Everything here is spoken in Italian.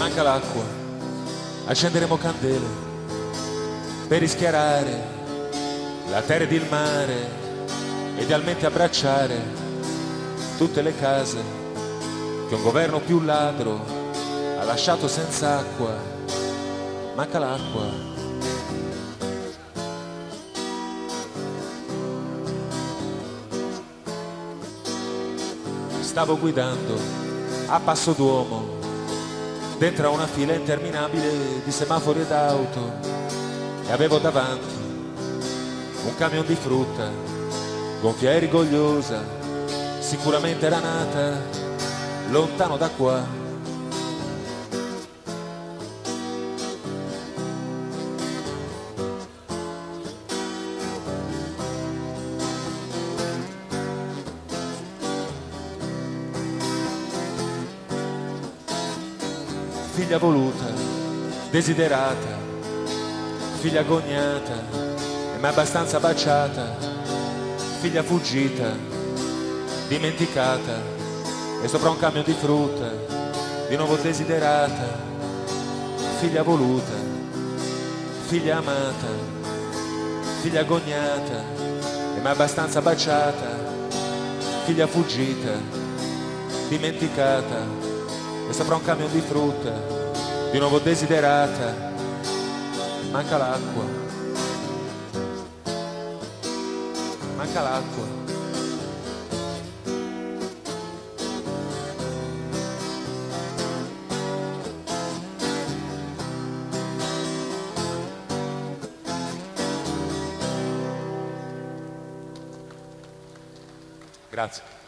manca l'acqua, accenderemo candele per rischiarare la terra ed il mare, idealmente abbracciare tutte le case che un governo più ladro ha lasciato senza acqua. Manca l'acqua. Stavo guidando a passo d'uomo dentro a una fila interminabile di semafori ed auto e avevo davanti un camion di frutta, gonfia e rigogliosa, sicuramente era nata lontano da qua. Figlia voluta, desiderata, figlia agognata e mai abbastanza baciata, figlia fuggita, dimenticata e sopra un camion di frutta, di nuovo desiderata, figlia voluta, figlia amata, figlia agognata e mai abbastanza baciata, figlia fuggita, dimenticata e sopra un camion di frutta, di nuovo desiderata. Manca l'acqua, manca l'acqua. Grazie.